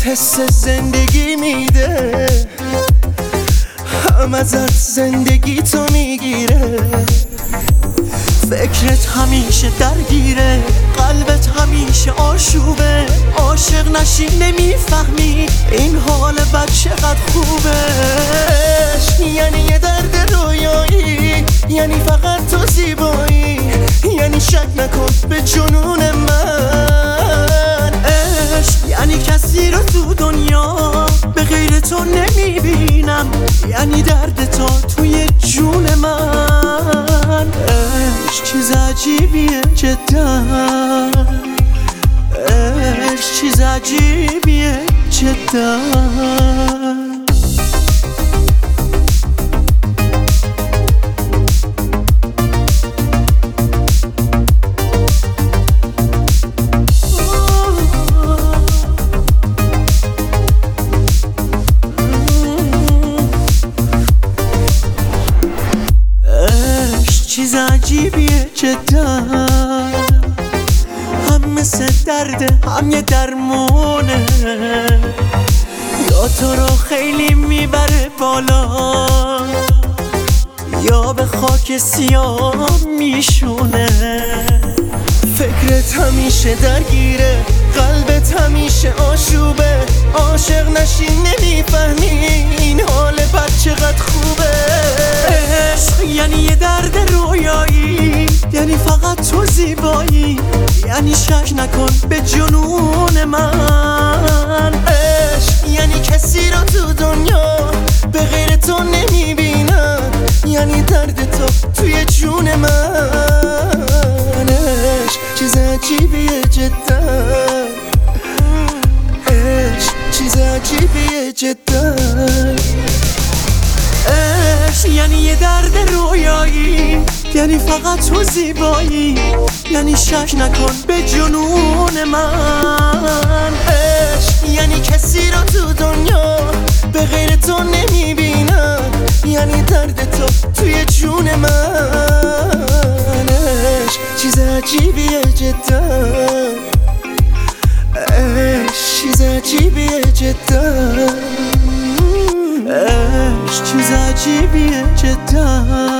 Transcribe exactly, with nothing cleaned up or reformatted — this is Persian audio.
حس زندگی میده، هم ازت زندگی تو میگیره. فکرت همیشه درگیره، قلبت همیشه آشوبه. عاشق نشی نمیفهمی این حال بد چقدر خوبه. یعنی یه درد رویایی، یعنی فقط تو زیبایی، یعنی شک نکن به جنون من. عشق یعنی کسی رو تو دنیا به غیر تو نمیبینم، یعنی درد تو توی جون من. عشق چیز عجیبیه جدا، عشق چیز عجیبیه جدا. چیز عجیبیه جدا، هم مثل درد هم یه درمونه. یا تو رو خیلی میبره بالا، یا به خاک سیاه میشونه. فکرت همیشه درگیره، قلبت همیشه آشوبه. عاشق نشی نمیفهمی این حال بد چقدر خوبه. عشق یعنی یه درد رویایی، یعنی فقط تو زیبایی، یعنی شک نکن به جنون من. عشق یعنی کسی رو تو دنیا به غیر تو نمیبینم، یعنی درد تو توی جون من. عشق چیز عجیبیه جدا، عشق چیز عجیبیه جدا. عشق یعنی یه درد رویایی، یعنی فقط تو زیبایی، یعنی شک نکن به جنون من. عشق یعنی کسی رو تو دنیا به غیر تو نمیبینم، یعنی درد تو توی جون من. عشق چیز عجیبیه جدا، عشق چیز عجیبیه جدا، عشق چیز عجیبیه جدا.